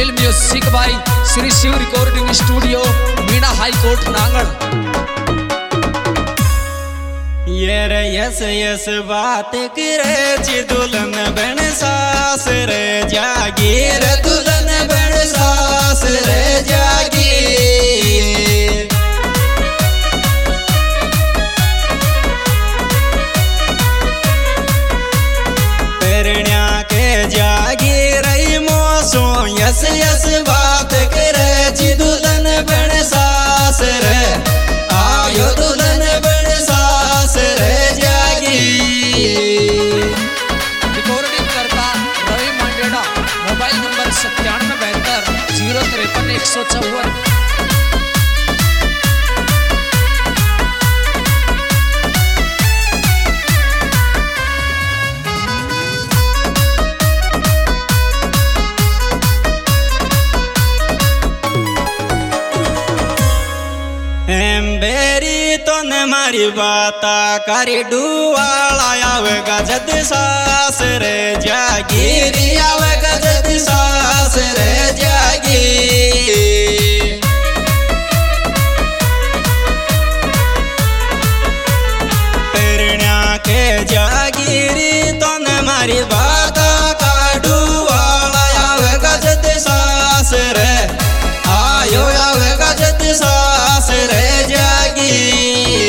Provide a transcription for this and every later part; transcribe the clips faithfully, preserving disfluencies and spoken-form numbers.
Film music by Shri Shiv recording studio Meena high court Nangal. ये रे yes yes बात करे जी दुल्हन बन सास रे जागीर दुल्हन बन सास रे जागीर। पेरण्या के जागीर मोसो यस यस बात करे जी दुल्हन बन सास रे आयो दुल्हन बन सास रे जागीर। रिकॉर्डिंग करता रवि मांडेड़ा, मोबाइल नंबर सत्तानवे बहत्तर जीरो तिरपन एक सौ चौवन। बेरी तो ने मारी बाता करी डुवाला आवेगा जद सास रे जागीर आवेगा जद सास रे जागीर। पेरण्या के जागीरी तो ने मारी बाता का डुवाला आवेगा जद सास रे आयो आवेगा जद सास रे जागीर।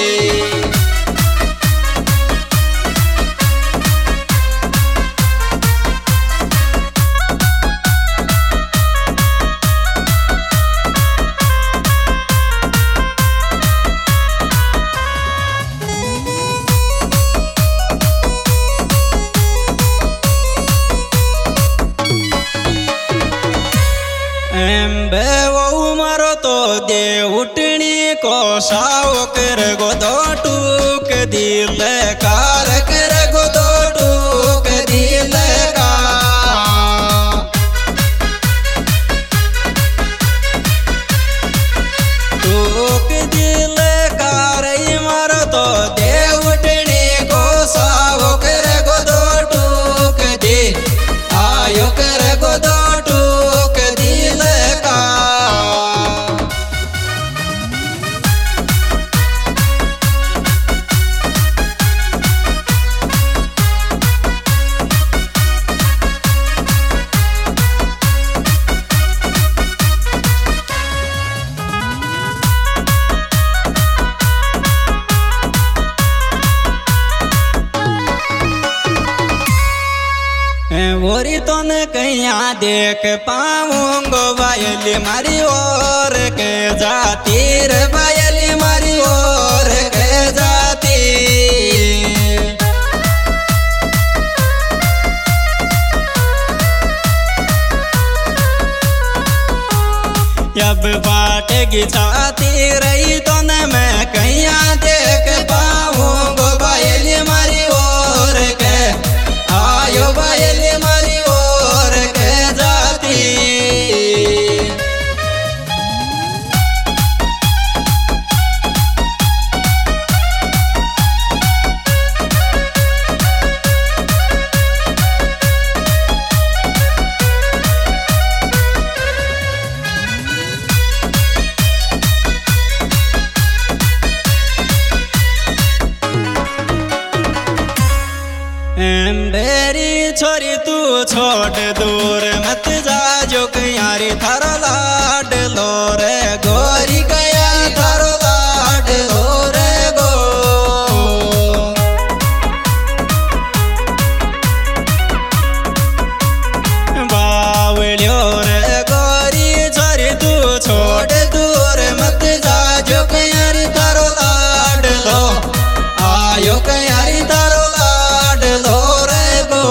तो दे उठनी को साव कर गो दो टूक दिल कार कर गो दो टूक दिल का। टूक दिल कार मार तो दे उठनी को साव कर गो दो टूक दे आयो कर गो दो टूक दिल का। वोरी तो न कहिया देख पाऊंगो बायली मारी ओर के जाती रे बायली मारी ओर के जाती। जब बाटेगी छाती रही तो न मैं कहिया देख पाऊंगो बायली मारी ओर के आयो बायली मारी ओर के जाती। बेरी छोरी तू छोड़ दूर मत जा जो कयारी थारो लाड लो रे गोरी गया थारो लाड लो रे गो। बावलियो रे गोरी छोरी तू छोड़ दूर मत जा जो कयारी थारो लाड लो आयो कयारी थारो लाड लो रे गो।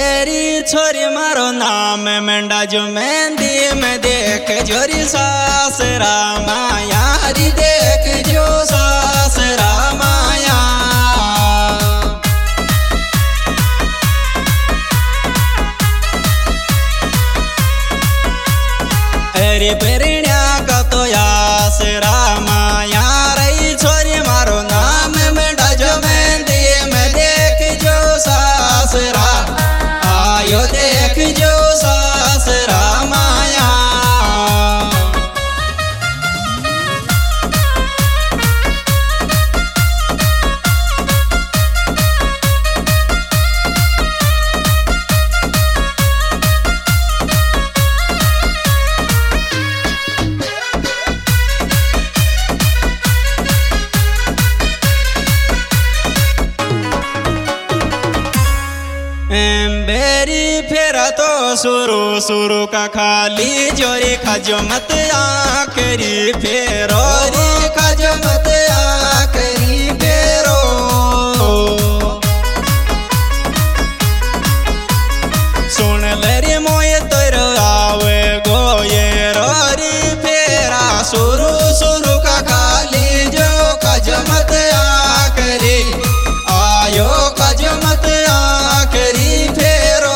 छोरी मारो नाम मेंढा जो मेहंदी में देख जोरी सास सासरा माया री देख जो सासरा माया। अरे पेरण्या का तो यासरा माया रही छोरी मारो नाम में डजो मेहंदी में देख जो सासरा आयो देख जो सासरा माया। बेरी फेरा तो सुरु सुरु का खाली जोरी खाजो मत आखरी फेरो री खाजो मत आखरी फेरो। सुन लरी मोये तोरो आवे गोये रोरी फेरा सुरु सुरु का खाली जो खाजो मत आखरी आयो खाजो मत आखरी फेरो।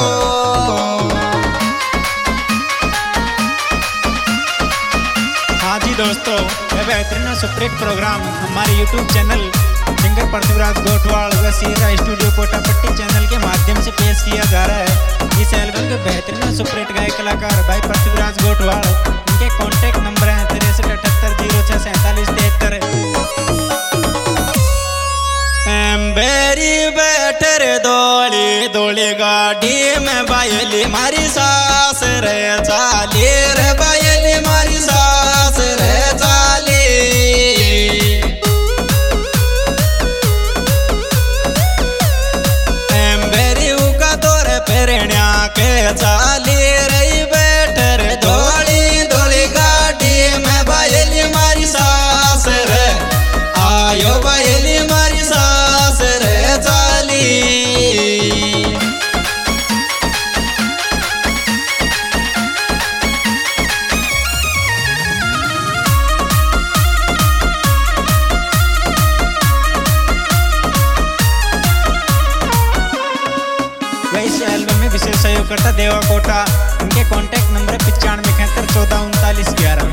हाँ जी दोस्तों, यह बेहतरीन सुपरहिट प्रोग्राम हमारे YouTube channel singer Prithviraj Gothwal व सीरा स्टूडियो कोटापट्टी चैनल के माध्यम से पेश किया जा रहा है। इस एल्बम के बेहतरीन सुपरहिट गायक कलाकार भाई पृथ्वीराज गोठवाल, उनके कॉन्टैक्ट नंबर है तिरसठ अठहत्तर जीरो छः सैंतालीस तिहत्तर। बेरी बैठर दोली दोली गाड़ी में बायली मारी सास रे चाली रे बायली मारी सास रे चाली। बेरी उका तोरे पेरण्या के चाली रही बैठर दोली दोली गाड़ी में बायली मारी सास रे आयो बायली मारी सास रे चाली। इस एल्बम में विशेष सहयोग करता देवा कोटा, उनके कॉन्टैक्ट नंबर है पिचानवे इकहत्तर चौदह उनतालीस ग्यारह।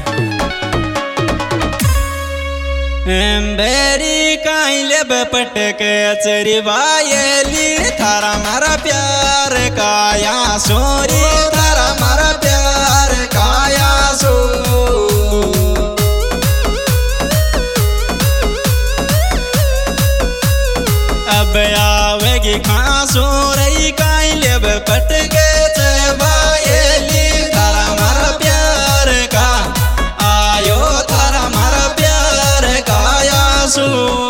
बेरी काइले बपटके चरी बायली थारा मारा प्यार काया सोरी थारा मारा प्यार काया सो। अब आवेगी खासो रही काइले बपटके बायली थारा मारा प्यार का आयो थारा मारा प्यार काया सो।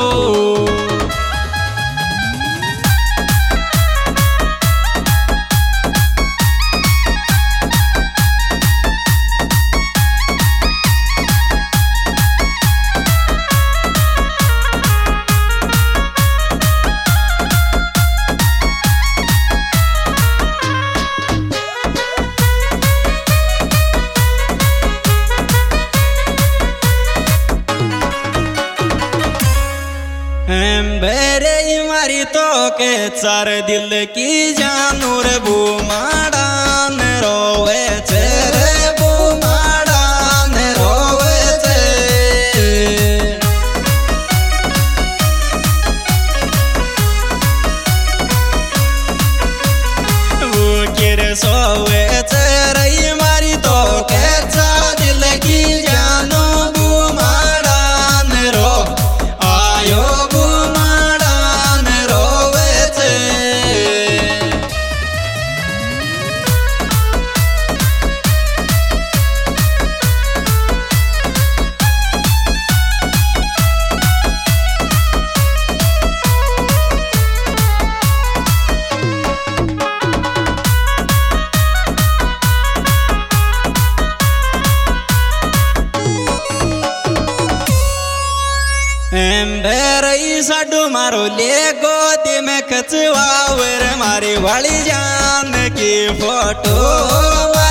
बेरे मारी तो के चार दिल की जानूर बुमाड़ान रोवे छे रे बुमाड़ान रोवे छे। वो किर सोवे छे रही मारी तो के चार दिल की जानू बुमाड़ान रो आयो बेरई साडू मारो ले गोदी में खचवावर मारी वाली जान की फोटो।